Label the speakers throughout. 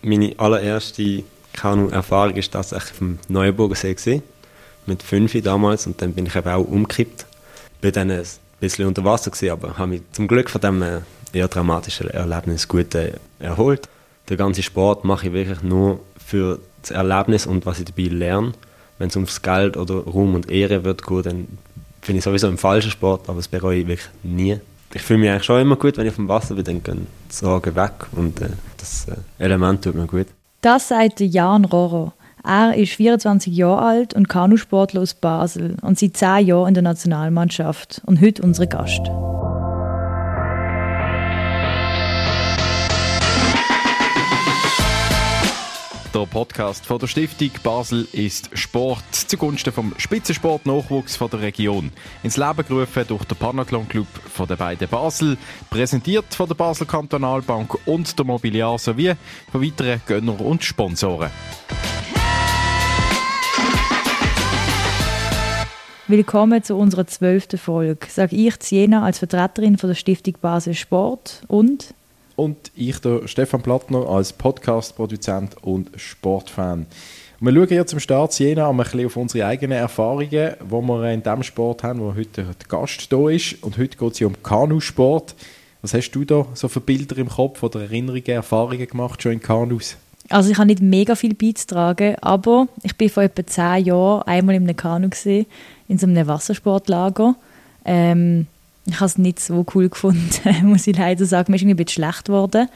Speaker 1: Meine allererste Kanu-Erfahrung war tatsächlich auf dem Neuenburgersee gewesen, mit 5 damals, und dann bin ich eben auch umgekippt. Bin dann ein bisschen unter Wasser gewesen, aber habe mich zum Glück von diesem eher dramatischen Erlebnis gut erholt. Den ganzen Sport mache ich wirklich nur für das Erlebnis und was ich dabei lerne. Wenn es ums Geld oder Ruhm und Ehre wird gehen, dann bin ich sowieso im falschen Sport, aber das bereue ich wirklich nie. Ich fühle mich eigentlich schon immer gut, wenn ich auf dem Wasser bin, dann gehen die Sorgen weg und das Element tut mir gut.
Speaker 2: Das sagt Jan Rohrer. Er ist 24 Jahre alt und Kanusportler aus Basel und seit 10 Jahren in der Nationalmannschaft und heute unser Gast.
Speaker 3: Der Podcast von der Stiftung Basel ist Sport zugunsten vom Spitzensport-Nachwuchs von der Region. Ins Leben gerufen durch den Panathlon-Club von den beiden Basel, präsentiert von der Basel Kantonalbank und der Mobiliar sowie von weiteren Gönnern und Sponsoren.
Speaker 2: Willkommen zu unserer 12. Folge. Sage ich Siena als Vertreterin von der Stiftung Basel Sport und
Speaker 4: ich, der Stefan Plattner, als Podcast-Produzent und Sportfan. Und wir schauen ja zum Start Jena ein bisschen auf unsere eigenen Erfahrungen, die wir in dem Sport haben, wo heute der Gast da ist. Und heute geht es ja um Kanusport. Was hast du da so für Bilder im Kopf oder Erinnerungen, Erfahrungen gemacht schon in Kanus?
Speaker 2: Also ich habe nicht mega viel beizutragen, aber ich bin vor etwa 10 Jahren einmal in einem Kanu gesehen, in so einem Wassersportlager. Ich habe es nicht so cool gefunden, muss ich leider sagen. Mir ist irgendwie ein bisschen schlecht geworden.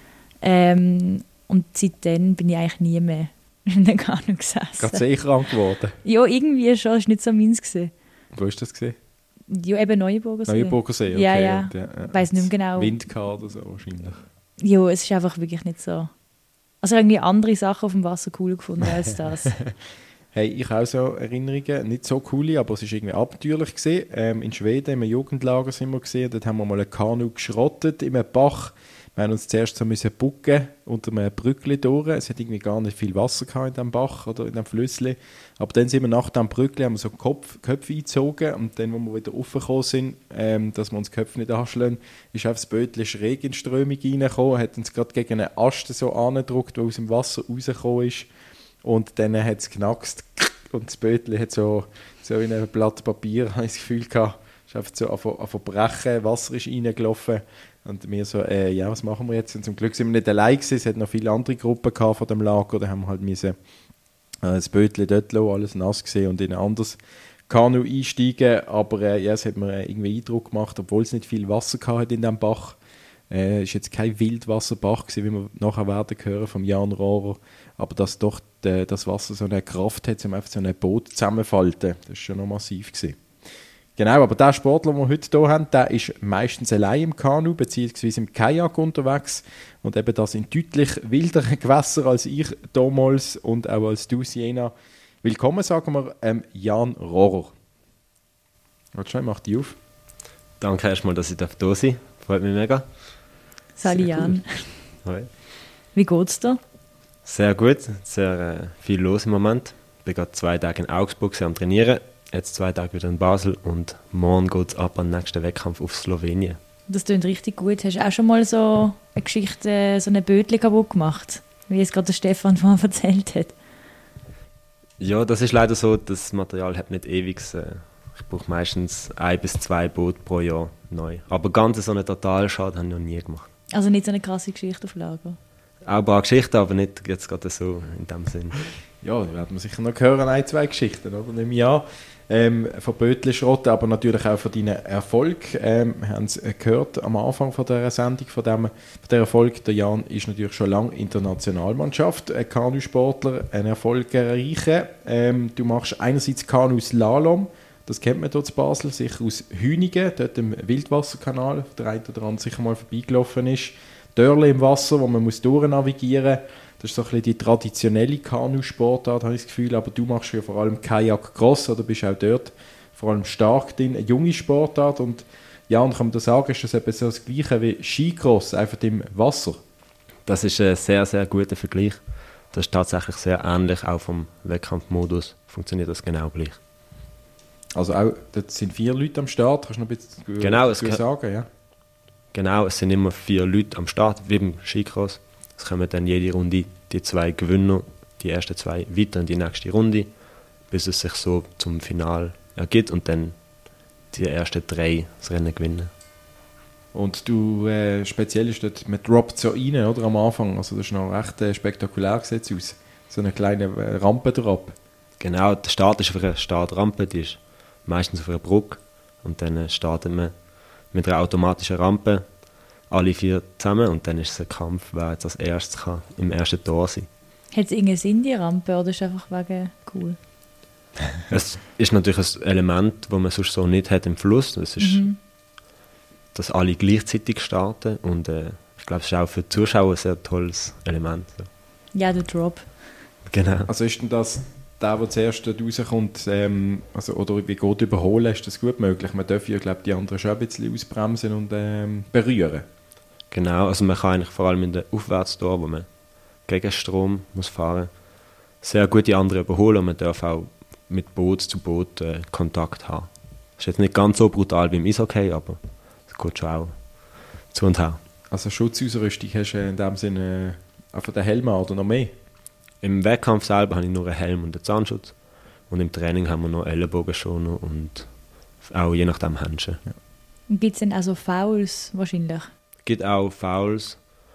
Speaker 2: Und seitdem bin ich eigentlich nie mehr in einem Kanu gesessen.
Speaker 4: Gerade sehr krank geworden?
Speaker 2: Ja, irgendwie schon. Das war nicht so meins gewesen.
Speaker 4: Wo hast du das gesehen?
Speaker 2: Ja, eben Neuenburgersee.
Speaker 4: Neuenburgersee, okay.
Speaker 2: Ja. Ich weiss nicht mehr genau.
Speaker 4: Wind gehabt oder so wahrscheinlich.
Speaker 2: Ja, es ist einfach wirklich nicht so. Also irgendwie andere Sachen auf dem Wasser cooler gefunden als das.
Speaker 4: Hey, ich habe auch so Erinnerungen, nicht so coole, aber es war irgendwie abenteuerlich gewesen. In Schweden, im Jugendlager sind wir gesehen, dort haben wir mal ein Kanu geschrottet in einem Bach. Wir haben uns zuerst so müssen bucken unter einem Brückli durch. Es hat irgendwie gar nicht viel Wasser gehabt in diesem Bach oder in diesem Flüssli. Aber dann sind wir nach dem Brückli, haben wir so Köpfe eingezogen und dann, wo wir wieder raufgekommen sind, dass wir uns die Köpfe nicht anschlagen, ist einfach das Bötchen schräg in die Strömung reingekommen, hat uns gerade gegen einen Ast so angedrückt, der aus dem Wasser rausgekommen ist. Und dann hat es geknackst und das Bötchen hat so in ein Blatt Papier, habe ich das Gefühl gehabt, ist einfach so an Verbrechen, Wasser ist reingelaufen und wir so, was machen wir jetzt? Und zum Glück sind wir nicht allein gewesen, es hat noch viele andere Gruppen gehabt von dem Lager, da haben wir halt müssen, das Bötchen dort lassen, alles nass gesehen und in ein anderes Kanu einsteigen, aber es hat mir irgendwie Eindruck gemacht, obwohl es nicht viel Wasser gehabt in diesem Bach. Es war jetzt kein Wildwasserbach gewesen, wie wir nachher werden hören vom Jan Rohrer, aber dass doch das Wasser so eine Kraft hat, um einfach so ein Boot zusammenfalten, das war schon noch massiv gewesen. Genau, aber der Sportler, den wir heute hier haben, der ist meistens allein im Kanu bzw. im Kajak unterwegs und eben das in deutlich wilderen Gewässern als ich damals und auch als du, Siena. Willkommen, sagen wir, Jan Rohrer. Warte schon, mach die auf.
Speaker 1: Danke erstmal, dass ich da sein darf. Freut mich mega.
Speaker 2: Sali Jan.
Speaker 1: Cool.
Speaker 2: Wie geht's dir?
Speaker 1: Sehr gut, sehr viel los im Moment. Ich bin gerade 2 Tage in Augsburg am Trainieren, jetzt 2 Tage wieder in Basel und morgen geht es ab an den nächsten Wettkampf auf Slowenien. Das
Speaker 2: klingt richtig gut. Hast du auch schon mal so eine Geschichte, so eine Bötchen kaputt gemacht, wie es gerade der Stefan vorhin erzählt hat?
Speaker 1: Ja, das ist leider so, das Material hat nicht ewig. Ich brauche meistens 1 bis 2 Boote pro Jahr neu. Aber ganz so einen Totalschaden habe ich noch nie gemacht. Also
Speaker 2: nicht so eine krasse Geschichte auf Lager?
Speaker 1: Auch ein paar Geschichten, aber nicht jetzt gerade so in dem Sinn.
Speaker 4: Ja, da werden wir sicher noch hören, 1, 2 Geschichten, oder? Nehme ich an. Von Bötli-Schrotten, aber natürlich auch von deinen Erfolg. Wir haben es gehört am Anfang von dieser Sendung, von der Erfolg. Der Jan ist natürlich schon lange in der Nationalmannschaft, ein Kanusportler, ein erfolgreicher. Du machst einerseits Kanu-Slalom, das kennt man hier in Basel, sicher aus Hüningen, dort im Wildwasserkanal, der eine oder andere sicher mal vorbeigelaufen ist. Dörle im Wasser, wo man durchnavigieren muss. Das ist so ein bisschen die traditionelle Kanusportart, habe ich das Gefühl. Aber du machst ja vor allem Kajak-Cross, oder bist auch dort vor allem stark drin. Eine junge Sportart. Und ja, und kann man da sagen, ist das eben so das Gleiche wie Skicross, einfach im Wasser?
Speaker 1: Das ist ein sehr, sehr guter Vergleich. Das ist tatsächlich sehr ähnlich, auch vom Wettkampfmodus funktioniert das genau gleich.
Speaker 4: Also auch, dort sind 4 Leute am Start, kannst du noch ein bisschen
Speaker 1: genau,
Speaker 4: sagen? Ja?
Speaker 1: Genau, es sind immer 4 Leute am Start, wie beim Skicross. Es kommen dann jede Runde die 2 Gewinner, die ersten 2, weiter in die nächste Runde, bis es sich so zum Finale ergibt und dann die ersten 3 das Rennen gewinnen.
Speaker 4: Und du, speziell ist dort, man droppt so rein, oder, am Anfang, also das ist noch recht spektakulär, sieht es aus. So eine kleine Rampe-Drop.
Speaker 1: Genau, der Start ist auf einer Startrampe, die ist meistens auf einer Brücke und dann startet man mit einer automatischen Rampe, alle 4 zusammen und dann ist es ein Kampf, wer jetzt als erstes kann im ersten Tor sein.
Speaker 2: Hat es irgendeinen Sinn, die Rampe, oder ist es einfach wegen cool?
Speaker 1: Es ist natürlich ein Element, das man sonst so nicht hat im Fluss. Es ist, dass alle gleichzeitig starten und ich glaube, es ist auch für die Zuschauer ein sehr tolles Element. So.
Speaker 2: Ja, der Drop.
Speaker 1: Genau.
Speaker 4: Also ist denn das der zuerst dort rauskommt, also, oder wie geht überholen, ist das gut möglich? Man darf ja, glaube die anderen schon ein bisschen ausbremsen und berühren.
Speaker 1: Genau, also man kann eigentlich vor allem in den Aufwärtstor, wo man gegen Strom muss fahren, sehr gut die anderen überholen und man darf auch mit Boot zu Boot Kontakt haben. Das ist jetzt nicht ganz so brutal wie im Eishockey, aber es geht schon auch zu und her.
Speaker 4: Also Schutzausrüstung hast du in dem Sinne einfach den Helm oder noch mehr?
Speaker 1: Im Wettkampf selber habe ich nur einen Helm und einen Zahnschutz und im Training haben wir noch Ellenbogenschoner und auch je nachdem Handschuhe. Ja.
Speaker 2: Gibt es denn auch so Fouls wahrscheinlich?
Speaker 1: Es gibt auch Fouls,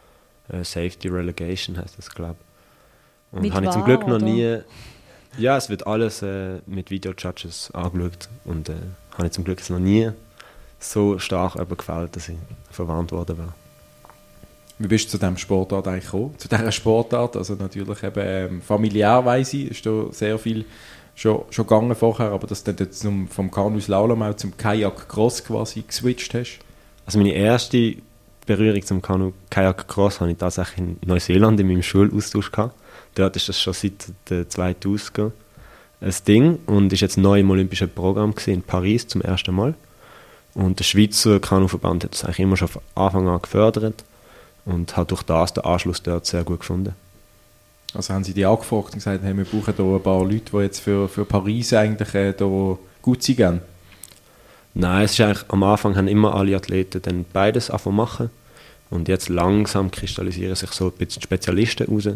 Speaker 1: Safety Relegation heißt das, glaube ich. Und
Speaker 2: mit
Speaker 1: habe ich zum
Speaker 2: VAR,
Speaker 1: Glück noch
Speaker 2: oder?
Speaker 1: nie... Ja, es wird alles mit Video-Judges angeschaut und habe ich zum Glück noch nie so stark gefällt, dass ich verwarnt worden war.
Speaker 4: Wie bist du zu diesem Sportart eigentlich gekommen? Zu dieser Sportart? Also natürlich eben familiärweise ist da sehr viel schon gegangen vorher, aber dass du dann jetzt vom Kanu-Slalom auch zum Kajak-Cross quasi geswitcht hast?
Speaker 1: Also meine erste Berührung zum Kanu-Kajak-Cross hatte ich tatsächlich in Neuseeland in meinem Schulaustausch gehabt. Dort ist das schon seit den 2000 ein Ding und ist jetzt neu im Olympischen Programm in Paris zum ersten Mal. Und der Schweizer Kanuverband hat das eigentlich immer schon von Anfang an gefördert und hat durch das den Anschluss dort sehr gut gefunden.
Speaker 4: Also haben sie die angefragt und gesagt, hey, wir brauchen hier ein paar Leute, die jetzt für Paris eigentlich hier gut sind?
Speaker 1: Nein, es ist eigentlich, am Anfang haben immer alle Athleten dann beides angefangen machen und jetzt langsam kristallisieren sich so ein bisschen die Spezialisten raus.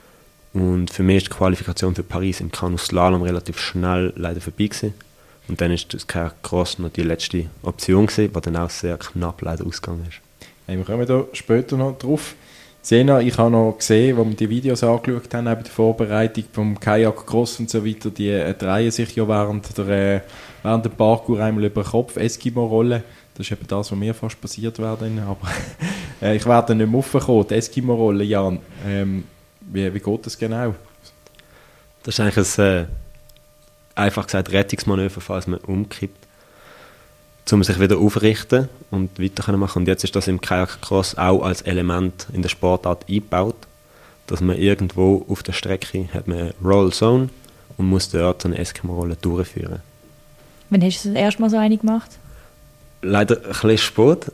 Speaker 1: Und für mich ist die Qualifikation für Paris im Kanu-Slalom relativ schnell leider vorbei gewesen. Und dann ist das Kajak-Cross noch die letzte Option gewesen, die dann auch sehr knapp leider ausgegangen ist.
Speaker 4: Hey, wir kommen da später noch drauf. Sena, ich habe noch gesehen, als wir die Videos angeschaut haben, bei der Vorbereitung vom Kajak-Cross und so weiter, die drehen sich ja während dem Parkour einmal über den Kopf, Eskimo-Rollen. Das ist eben das, was mir fast passiert wäre. Aber ich werde nicht mehr raufkommen, die Eskimo-Rolle, Jan. Wie geht das genau?
Speaker 1: Das ist eigentlich ein, einfach gesagt, Rettungsmanöver, falls man umkippt, um sich wieder aufrichten und weiter machen. Und jetzt ist das im Kajak-Cross auch als Element in der Sportart eingebaut, dass man irgendwo auf der Strecke hat man eine Roll-Zone und muss dort so eine Eskimo-Rolle durchführen.
Speaker 2: Wann hast du das erste Mal so eine gemacht?
Speaker 1: Leider ein bisschen spät.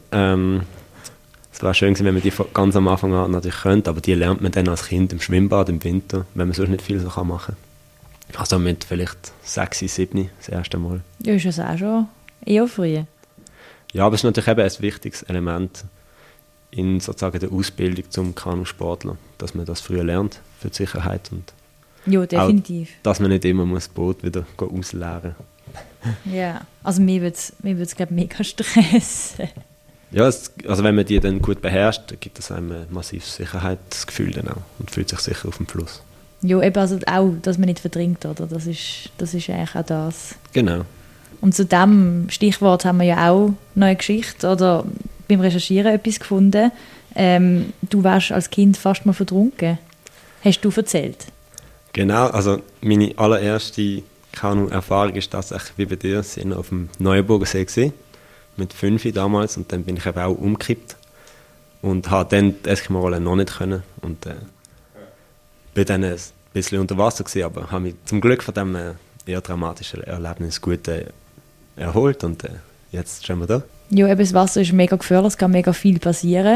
Speaker 1: Es wäre schön gewesen, wenn man die ganz am Anfang an natürlich könnte, aber die lernt man dann als Kind im Schwimmbad im Winter, wenn man sonst nicht viel so machen kann. Also mit vielleicht 6, 7 das erste Mal.
Speaker 2: Ja, ist das auch schon eher früh.
Speaker 1: Ja, aber es ist natürlich eben ein wichtiges Element in sozusagen der Ausbildung zum Kanusportler, dass man das früher lernt für die Sicherheit und
Speaker 2: Ja, definitiv.
Speaker 1: auch, dass man nicht immer das Boot wieder ausleeren muss.
Speaker 2: Ja, also mir würde es glaube mega stressen.
Speaker 1: Ja, also wenn man die dann gut beherrscht, dann gibt es einem ein massives Sicherheitsgefühl dann auch und fühlt sich sicher auf dem Fluss.
Speaker 2: Ja, eben also auch, dass man nicht verdrinkt, oder? Das ist eigentlich auch das.
Speaker 1: Genau.
Speaker 2: Und zu diesem Stichwort haben wir ja auch noch eine Geschichte oder beim Recherchieren etwas gefunden. Du warst als Kind fast mal vertrunken. Hast du erzählt?
Speaker 1: Genau, also meine allererste Kanu-Erfahrung ist tatsächlich wie bei dir, sind auf dem Neuenburger See mit 5 damals und dann bin ich eben auch umgekippt und habe dann die Eskimo-Rolle noch nicht können und bin dann ein bisschen unter Wasser gewesen, aber habe mich zum Glück von diesem eher dramatischen Erlebnis gut erholt und jetzt stehen wir da.
Speaker 2: Ja, eben das Wasser ist mega gefährlich, es kann mega viel passieren.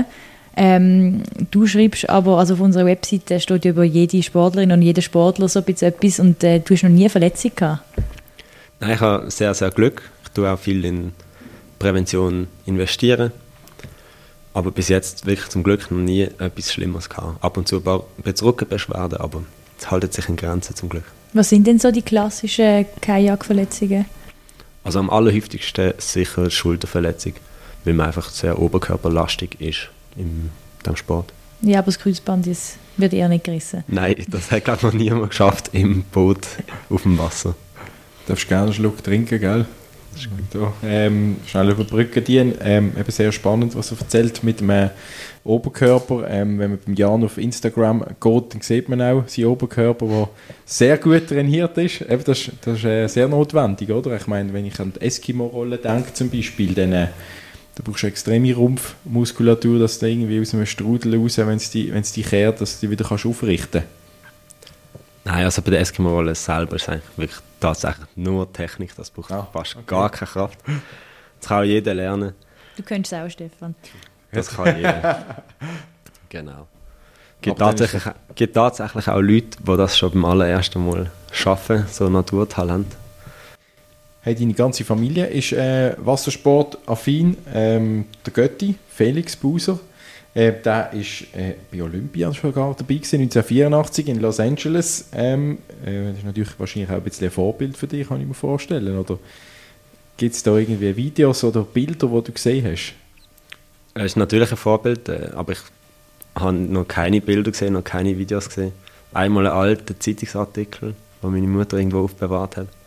Speaker 2: Du schreibst aber, also auf unserer Webseite steht ja über jede Sportlerin und jeden Sportler so etwas und du hast noch nie eine Verletzung gehabt?
Speaker 1: Nein, ich habe sehr, sehr Glück. Ich tue auch viel in Prävention investieren Aber bis jetzt wirklich zum Glück noch nie etwas Schlimmes gehabt. Ab und zu ein paar Rückenbeschwerden, aber es haltet sich in Grenzen zum Glück.
Speaker 2: Was sind denn so die klassischen Kajakverletzungen?
Speaker 1: Also am allerhäufigsten sicher die Schulterverletzung, weil man einfach sehr oberkörperlastig ist in diesem Sport.
Speaker 2: Ja, aber das Kreuzband wird eher nicht gerissen.
Speaker 1: Nein, das hat glaube ich noch niemand geschafft im Boot auf dem Wasser.
Speaker 4: Du darfst gerne einen Schluck trinken, gell? Das ist gut. Schnell überbrücken dienen. Eben sehr spannend, was er erzählt mit dem Oberkörper. Wenn man beim Jan auf Instagram geht, dann sieht man auch seinen Oberkörper, der sehr gut trainiert ist. Eben das ist sehr notwendig, oder? Ich meine, wenn ich an die Eskimo-Rolle denke zum Beispiel, dann da brauchst du extreme Rumpfmuskulatur, dass du irgendwie aus einem Strudel raus, wenn es die kehrt, dass du die wieder aufrichten kannst.
Speaker 1: Nein, also bei der Eskimo-Rolle selber ist es eigentlich wirklich tatsächlich nur Technik, das braucht fast gar keine Kraft. Das kann auch jeder lernen.
Speaker 2: Du könntest es auch, Stefan.
Speaker 1: Das kann jeder. Genau. Gibt tatsächlich auch Leute, die das schon beim allerersten Mal schaffen, so Naturtalent.
Speaker 4: Hey, deine ganze Familie ist wassersportaffin. Der Götti, Felix Buser, der war bei Olympia schon dabei gewesen, 1984 in Los Angeles. Das ist natürlich wahrscheinlich auch ein bisschen ein Vorbild für dich, kann ich mir vorstellen. Oder gibt es da irgendwie Videos oder Bilder, die du gesehen hast?
Speaker 1: Es ist natürlich ein Vorbild, aber ich habe noch keine Bilder gesehen, noch keine Videos gesehen. Einmal einen alten Zeitungsartikel, den meine Mutter irgendwo aufbewahrt hat.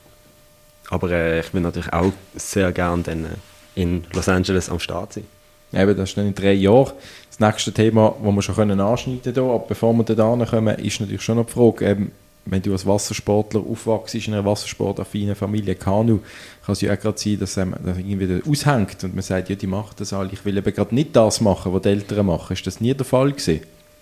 Speaker 1: Aber ich will natürlich auch sehr gerne dann in Los Angeles am Start sein.
Speaker 4: Eben, das ist dann in 3 Jahren. Das nächste Thema, das wir schon anschneiden können, aber bevor wir da kommen, ist natürlich schon noch die Frage, wenn du als Wassersportler aufwachst in einer wassersportaffinen Familie, Kanu, kann es ja auch gerade sein, dass das irgendwie aushängt und man sagt, ja, die machen das alle. Ich will eben gerade nicht das machen, was die Eltern machen. Ist das nie der Fall gewesen?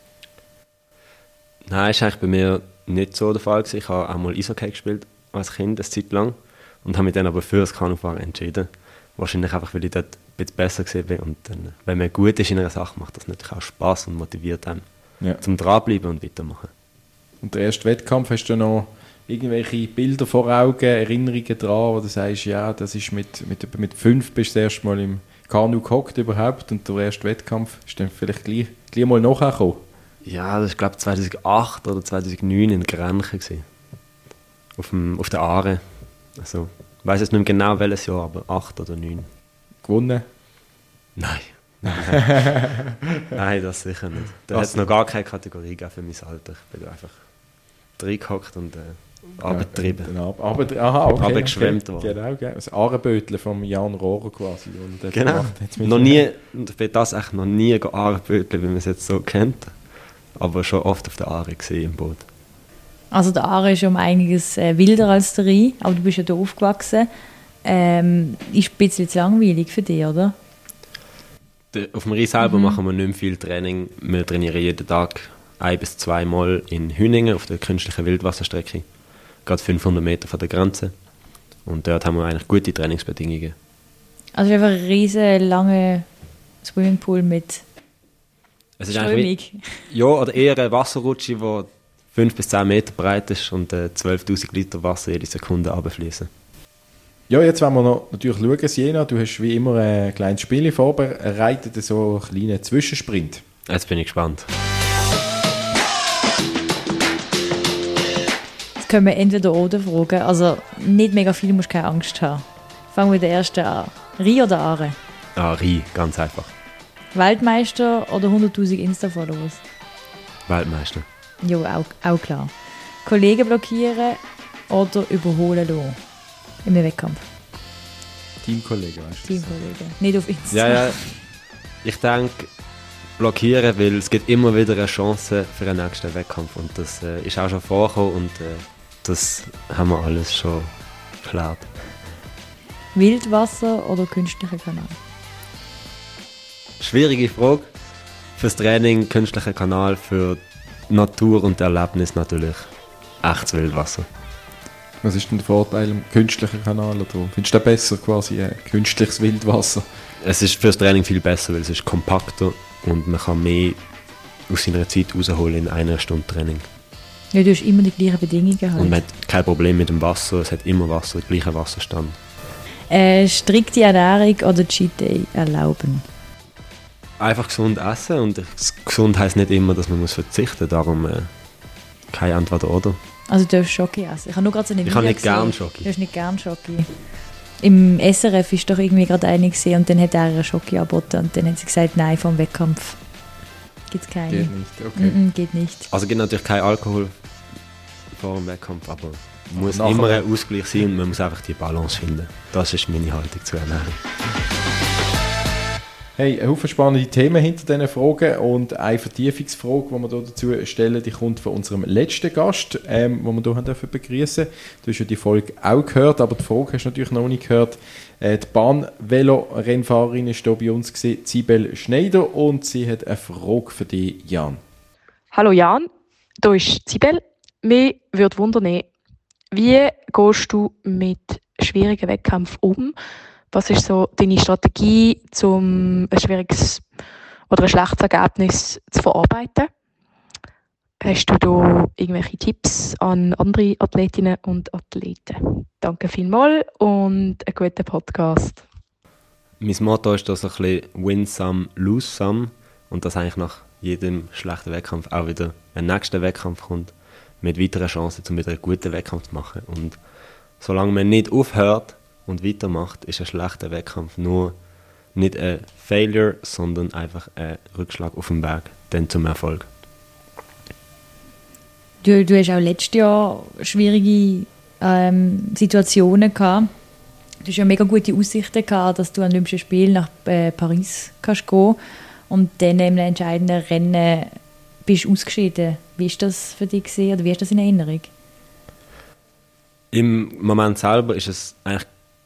Speaker 1: Nein, das war eigentlich bei mir nicht so der Fall gewesen. Ich habe auch mal Eishockey gespielt als Kind, eine Zeit lang, und habe mich dann aber für das Kanufahren entschieden. Wahrscheinlich einfach, weil ich dort ein bisschen besser gesehen bin. Und dann, wenn man gut ist in einer Sache, macht das natürlich auch Spass und motiviert einen, zum dranbleiben und weitermachen.
Speaker 4: Und der erste Wettkampf, hast du noch irgendwelche Bilder vor Augen, Erinnerungen daran, wo du sagst, ja, das ist mit 5 bist du das erste Mal im Kanu gehockt überhaupt und der erste Wettkampf ist dann vielleicht gleich mal nachher gekommen?
Speaker 1: Ja, das war glaube ich 2008 oder 2009 in Grenchen gewesen. Auf der Aare. Also, ich weiss jetzt nicht mehr genau welches Jahr, aber 8 oder 9.
Speaker 4: Gewonnen?
Speaker 1: Nein. Nein, das sicher nicht. Da hat es noch gar keine Kategorie gegeben für mein Alter. Ich bin da einfach reingehockt und abgetrieben. Abgeschwemmt worden.
Speaker 4: Genau, das Aarebötle vom Jan Rohrer quasi.
Speaker 1: Genau. Noch nie, ich bin das echt noch nie Aarebötle, wie man es jetzt so kennt. Aber schon oft auf der Aare gesehen im Boot.
Speaker 2: Also der Aare ist um einiges wilder als der Rhein, aber du bist ja hier aufgewachsen. Ist ein bisschen zu langweilig für dich, oder?
Speaker 1: Auf dem Rhein selber machen wir nicht mehr viel Training. Wir trainieren jeden Tag 1 bis 2 Mal in Hüningen auf der künstlichen Wildwasserstrecke. Gerade 500 Meter von der Grenze. Und dort haben wir eigentlich gute Trainingsbedingungen.
Speaker 2: Also es ist einfach ein riesen langer Swimmingpool mit Strömung.
Speaker 1: Ja, oder eher eine Wasserrutsche, die 5 bis 10 Meter breit ist und 12'000 Liter Wasser jede Sekunde runterfließen.
Speaker 4: Ja, jetzt wollen wir noch natürlich schauen, Siena, du hast wie immer ein kleines Spiel vorbereitet, so einen kleinen Zwischensprint.
Speaker 1: Jetzt bin ich gespannt.
Speaker 2: Jetzt können wir entweder oder fragen, also nicht mega viel, musst keine Angst haben. Fangen wir mit der ersten an. Rhein oder Aare?
Speaker 1: Rhein, ganz einfach.
Speaker 2: Weltmeister oder 100'000 Insta-Followers?
Speaker 1: Weltmeister.
Speaker 2: Ja, auch klar. Kollegen blockieren oder überholen lassen? Im Wettkampf.
Speaker 4: Teamkollege, weißt du?
Speaker 2: Teamkollege. Nicht auf Insta.
Speaker 1: Ja. Ich denke, blockieren, weil es gibt immer wieder eine Chance für einen nächsten Wettkampf. Und das ist auch schon vorgekommen und das haben wir alles schon geklärt.
Speaker 2: Wildwasser oder künstlicher Kanal?
Speaker 1: Schwierige Frage. Fürs Training künstlicher Kanal, für Natur und Erlebnis natürlich echtes Wildwasser.
Speaker 4: Was ist denn der Vorteil am künstlichen Kanal? Oder findest du das besser, quasi künstliches Wildwasser?
Speaker 1: Es ist fürs Training viel besser, weil es ist kompakter und man kann mehr aus seiner Zeit rausholen in einer Stunde Training.
Speaker 2: Ja, du hast immer die gleichen Bedingungen halt.
Speaker 1: Und man hat kein Problem mit dem Wasser, es hat immer Wasser, den gleichen Wasserstand.
Speaker 2: Strikte Ernährung oder Cheat Day erlauben?
Speaker 1: Einfach gesund essen und gesund heisst nicht immer, dass man muss verzichten muss, darum keine Antwort oder.
Speaker 2: Also du darfst Schoki essen. Ich habe nur gerade so eine
Speaker 1: Ich habe nicht gern Schoki.
Speaker 2: Du hast nicht gern Schoki. Im SRF ist doch irgendwie gerade eine gesehen und dann hat er eine Schoki angeboten und dann hat sie gesagt, nein, vom Wettkampf gibt es keine.
Speaker 4: Geht nicht, okay.
Speaker 2: Geht nicht.
Speaker 1: Also gibt natürlich kein Alkohol vor dem Wettkampf, aber muss
Speaker 4: nachher
Speaker 1: immer ein Ausgleich sein und man muss einfach die Balance finden. Das ist meine Haltung zur Ernährung.
Speaker 4: Hey, ein Haufen spannende Themen hinter diesen Fragen und eine Vertiefungsfrage, die wir hier dazu stellen, die kommt von unserem letzten Gast, den wir hier begrüßen dürfen. Du hast ja die Folge auch gehört, aber die Frage hast du natürlich noch nicht gehört. Die Bahn-Velo-Rennfahrerin war hier bei uns, Sibel Schneider, und sie hat eine Frage für dich, Jan.
Speaker 5: Hallo Jan, hier ist Sibel. Mich würde wundern, wie gehst du mit schwierigen Wettkämpfen um? Was ist so deine Strategie, um ein schwieriges oder ein schlechtes Ergebnis zu verarbeiten? Hast du da irgendwelche Tipps an andere Athletinnen und Athleten? Danke vielmals und einen guten Podcast.
Speaker 1: Mein Motto ist, dass ein bisschen win some, lose some und dass eigentlich nach jedem schlechten Wettkampf auch wieder ein nächster Wettkampf kommt mit weiteren Chancen, um wieder einen guten Wettkampf zu machen. Und solange man nicht aufhört und weitermacht, ist ein schlechter Wettkampf nur nicht ein Failure, sondern einfach ein Rückschlag auf dem Weg, dann zum Erfolg.
Speaker 2: Du hast auch letztes Jahr schwierige Situationen gehabt. Du hast ja mega gute Aussichten gehabt, dass du an Olympischen Spielen nach Paris kannst gehen und dann in einem entscheidenden Rennen bist ausgeschieden. Wie war das für dich gewesen, oder wie ist das in Erinnerung?
Speaker 1: Im Moment selber ist es eigentlich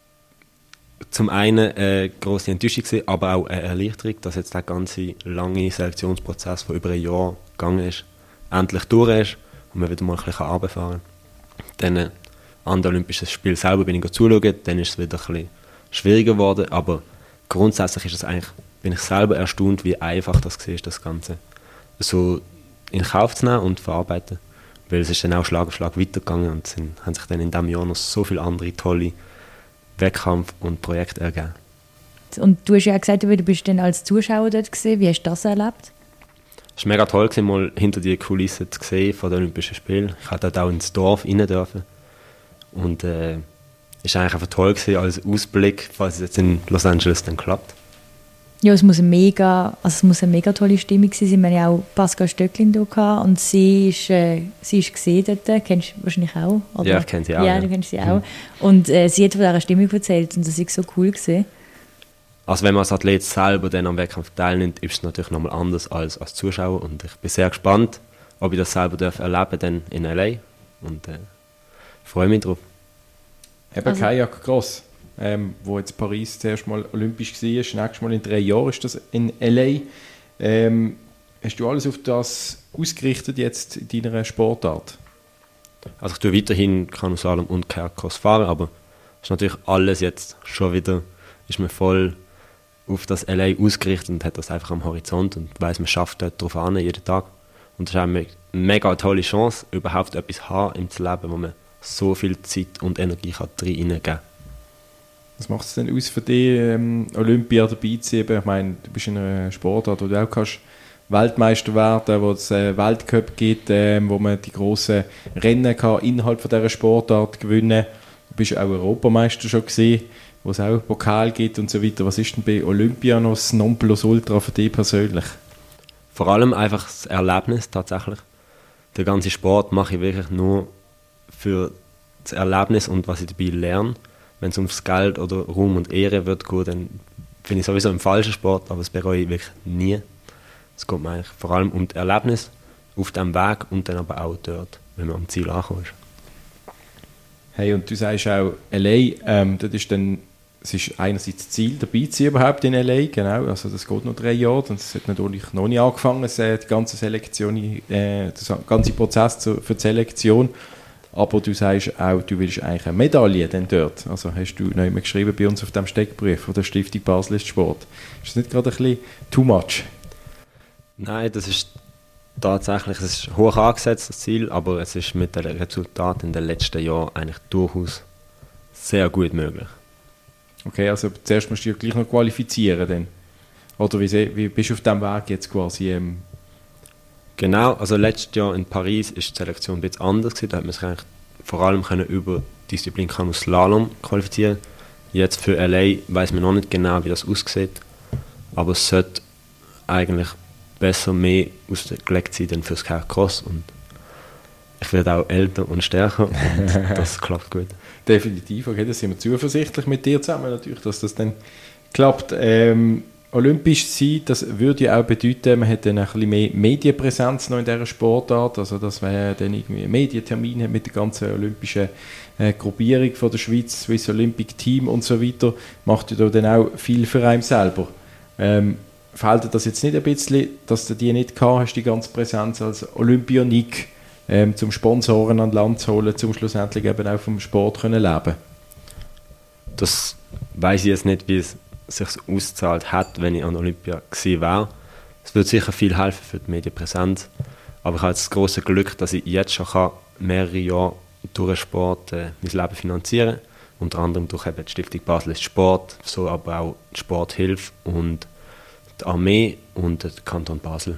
Speaker 1: zum einen eine grosse Enttäuschung gewesen, aber auch eine Erleichterung, dass jetzt der ganze lange Selektionsprozess, der über ein Jahr gegangen ist, endlich durch ist und man wieder mal ein bisschen runterfahren kann. Dann an den Olympischen Spielen selber bin ich zuschauen, dann ist es wieder ein bisschen schwieriger geworden, aber grundsätzlich ist es eigentlich, bin ich selber erstaunt, wie einfach das war, das Ganze so in Kauf zu nehmen und verarbeiten. Weil es ist dann auch Schlag auf Schlag weitergegangen und haben sich dann in diesem Jahr noch so viele andere tolle Wettkämpfe und Projekte ergeben.
Speaker 2: Und du hast ja auch gesagt, du bist dann als Zuschauer dort gewesen. Wie hast du das erlebt?
Speaker 1: Es war mega toll, mal hinter die Kulissen zu sehen von den Olympischen Spielen. Ich durfte dort auch ins Dorf rein dürfen. Und es war eigentlich einfach toll gewesen, als Ausblick, falls es jetzt in Los Angeles dann klappt.
Speaker 2: Ja, es muss eine mega tolle Stimmung sein. Wir hatten ja auch Pascal Stöcklin da gehabt und sie ist gesehen dort. Kennst du wahrscheinlich auch? Oder?
Speaker 1: Ja, ich kenne sie auch.
Speaker 2: Ja, du kennst sie auch. Und sie hat von dieser Stimmung erzählt und das war so cool gewesen.
Speaker 1: Also wenn man als Athlet selber dann am Wettkampf teilnimmt, ist es natürlich nochmal anders als Zuschauer. Und ich bin sehr gespannt, ob ich das selber erleben darf in L.A. Und freue mich drauf.
Speaker 4: Eben also, Kajak Cross, wo jetzt Paris zuerst mal olympisch war, nächstes Mal in 3 Jahren ist das in L.A. Hast du alles auf das ausgerichtet jetzt in deiner Sportart?
Speaker 1: Also ich tue weiterhin Kanuslalom und Kajakcross fahren, aber ist natürlich alles jetzt schon wieder, ist man voll auf das LA ausgerichtet und hat das einfach am Horizont und weiss, man schafft dort drauf an, jeden Tag. Und das ist eine mega tolle Chance, überhaupt etwas zu haben im Leben, wo man so viel Zeit und Energie reingeben kann.
Speaker 4: Was macht es denn aus für dich, Olympia dabei zu sein? Ich meine, du bist in einer Sportart, wo du auch kannst Weltmeister werden, wo es einen Weltcup gibt, wo man die grossen Rennen kann innerhalb von dieser Sportart gewinnen kann. Du bist auch Europameister schon gesehen, wo es auch Pokal gibt und so weiter. Was ist denn bei Olympia noch das Nonplusultra für dich persönlich?
Speaker 1: Vor allem einfach das Erlebnis tatsächlich. Den ganzen Sport mache ich wirklich nur für das Erlebnis und was ich dabei lerne. Wenn es ums Geld oder Ruhm und Ehre wird gehen, dann finde ich sowieso im falschen Sport, aber das bereue ich wirklich nie. Es geht mir eigentlich vor allem um das Erlebnis auf dem Weg und dann aber auch dort, wenn man am Ziel ankommt.
Speaker 4: Hey, und du sagst auch, L.A., das ist dann, es ist einerseits das Ziel, dabei zu sein überhaupt in L.A., genau, also das geht noch 3 Jahre, und es hat natürlich noch nicht angefangen, die ganze Selektion, der ganze Prozess für die Selektion, aber du sagst auch, du willst eigentlich eine Medaille dann dort, also hast du noch immer geschrieben bei uns auf dem Steckbrief von der Stiftung Basel ist Sport. Ist das nicht gerade ein bisschen too much?
Speaker 1: Nein, das ist tatsächlich, es ist hoch angesetzt, das Ziel, aber es ist mit den Resultaten in den letzten Jahren eigentlich durchaus sehr gut möglich.
Speaker 4: Okay, also zuerst musst du dich gleich noch qualifizieren dann. Oder wie bist du auf diesem Weg jetzt quasi?
Speaker 1: Genau, also letztes Jahr in Paris ist die Selektion ein bisschen anders gewesen. Da hat man sich eigentlich vor allem können über die Disziplin Kanuslalom qualifizieren. Jetzt für LA weiß man noch nicht genau, wie das aussieht, aber es sollte eigentlich besser mehr ausgelegt sein denn fürs Cross und ich werde auch älter und stärker und das klappt gut.
Speaker 4: Definitiv, okay, da sind wir zuversichtlich mit dir zusammen natürlich, dass das dann klappt. Olympisch sein, das würde ja auch bedeuten, man hat dann ein bisschen mehr Medienpräsenz noch in dieser Sportart, also dass man dann irgendwie einen Medientermin hat mit der ganzen olympischen Gruppierung von der Schweiz, Swiss Olympic Team und so weiter, macht ja da dann auch viel für einen selber. Fällt dir das jetzt nicht ein bisschen, dass du die nicht gehabt hast, die ganze Präsenz als Olympionik, zum Sponsoren an Land zu holen, zum schlussendlich eben auch vom Sport können leben?
Speaker 1: Das weiss ich jetzt nicht, wie es sich ausgezahlt hat, wenn ich an Olympia gewesen wäre. Es würde sicher viel helfen für die Medienpräsenz, aber ich habe das große Glück, dass ich jetzt schon mehrere Jahre durch den Sport mein Leben finanzieren kann. Unter anderem durch eben die Stiftung Basel ist Sport, so aber auch die Sporthilfe und die Armee und der Kanton Basel.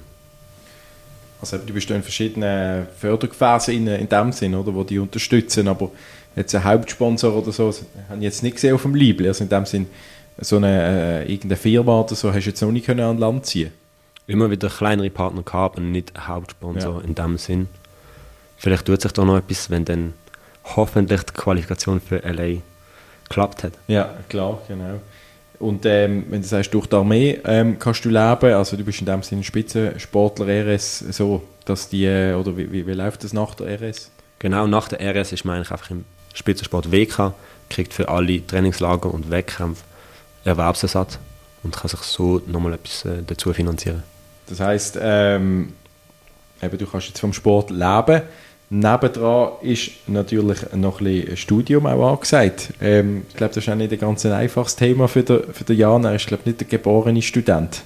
Speaker 4: Also du bist in verschiedenen Fördergefäßen in dem Sinn, oder, wo die unterstützen, aber jetzt ein Hauptsponsor oder so, habe ich jetzt nicht gesehen auf dem Libel, also in dem Sinn so irgendeine Firma oder so hast du jetzt noch nicht an Land ziehen.
Speaker 1: Immer wieder kleinere Partner gehabt, aber nicht ein Hauptsponsor in dem Sinn. Vielleicht tut sich da noch etwas, wenn dann hoffentlich die Qualifikation für LA geklappt hat.
Speaker 4: Ja, klar, genau. Und wenn du sagst, durch die Armee kannst du leben, also du bist in dem Sinne Spitzensportler RS, so, dass die, oder wie läuft das nach der RS?
Speaker 1: Genau, nach der RS ist man eigentlich einfach im Spitzensport WK, kriegt für alle Trainingslager und Wettkämpfe Erwerbsersatz und kann sich so nochmal etwas dazu finanzieren.
Speaker 4: Das heisst, eben, du kannst jetzt vom Sport leben. Nebendran ist natürlich noch ein bisschen Studium auch angesagt. Ich glaube, das ist auch nicht ein ganz einfaches Thema für den Jan. Er ist, glaube ich, nicht der geborene Student.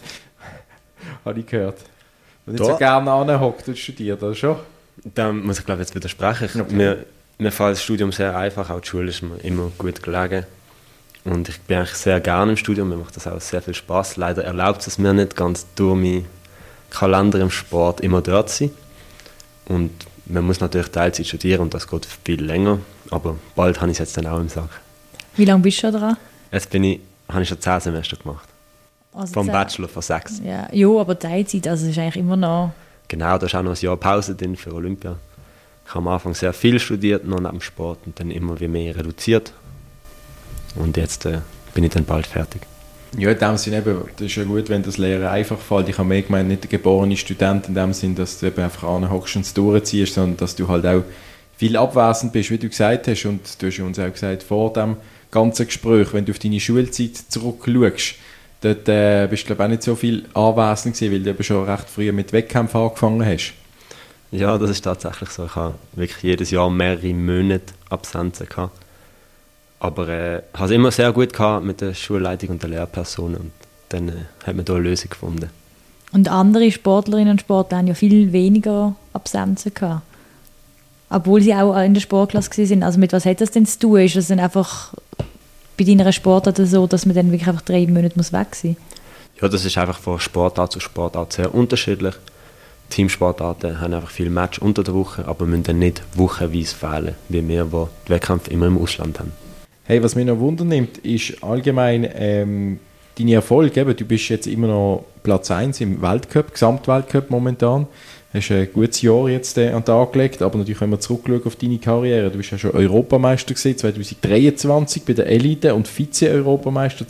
Speaker 4: Habe ich gehört. Wenn nicht so gerne anhockt und studiert, oder schon?
Speaker 1: Da muss ich, glaube ich, jetzt widersprechen.
Speaker 4: Okay.
Speaker 1: Mir fällt das Studium sehr einfach, auch die Schule ist mir immer gut gelegen. Und ich bin eigentlich sehr gerne im Studium, mir macht das auch sehr viel Spaß. Leider erlaubt es mir nicht ganz durch meinen Kalender im Sport immer dort zu sein. Und man muss natürlich Teilzeit studieren und das geht viel länger. Aber bald habe ich es jetzt dann auch im Sack.
Speaker 2: Wie lange bist du schon dran?
Speaker 1: Jetzt habe ich schon 10 Semester gemacht.
Speaker 2: Also
Speaker 1: Vom Bachelor von 6.
Speaker 2: Ja, jo, aber Teilzeit, also ist eigentlich immer noch...
Speaker 1: Genau, da ist auch noch ein Jahr Pause drin für Olympia. Ich habe am Anfang sehr viel studiert, noch neben dem Sport und dann immer wie mehr reduziert. Und jetzt bin ich dann bald fertig.
Speaker 4: Ja, in dem Sinne eben, das ist ja gut, wenn das Lehren einfach fällt. Ich habe mehr gemeint, nicht der geborene Student in dem Sinn, dass du eben einfach anhockst und es durchziehst, sondern dass du halt auch viel abwesend bist, wie du gesagt hast. Und du hast uns auch gesagt, vor dem ganzen Gespräch, wenn du auf deine Schulzeit zurückschaust, dort bist du, glaube ich, auch nicht so viel anwesend gewesen, weil du eben schon recht früh mit Wettkämpfen angefangen hast.
Speaker 1: Ja, das ist tatsächlich so. Ich habe wirklich jedes Jahr mehrere Monate Absenzen gehabt. Aber ich habe es immer sehr gut gehabt mit der Schulleitung und der Lehrperson und dann hat man da eine Lösung gefunden.
Speaker 2: Und andere Sportlerinnen und Sportler haben ja viel weniger Absenzen gehabt. Obwohl sie auch in der Sportklasse waren. Also mit was hat das denn zu tun? Ist das dann einfach bei deiner Sportart so, dass man dann wirklich einfach 3 Monate weg sein muss?
Speaker 1: Ja, das ist einfach von Sportart zu Sportart sehr unterschiedlich. Teamsportarten haben einfach viele Matches unter der Woche, aber müssen dann nicht wochenweise fehlen, wie wir, die die Wettkämpfe immer im Ausland haben.
Speaker 4: Hey, was mich noch wundernimmt, ist allgemein deine Erfolge. Eben, du bist jetzt immer noch Platz 1 im Weltcup, Gesamtweltcup momentan. Du hast ein gutes Jahr jetzt an den Tag gelegt, aber natürlich, wenn wir zurückschauen auf deine Karriere, du bist ja schon Europameister gewesen, 2023 bei der Elite und Vize-Europameister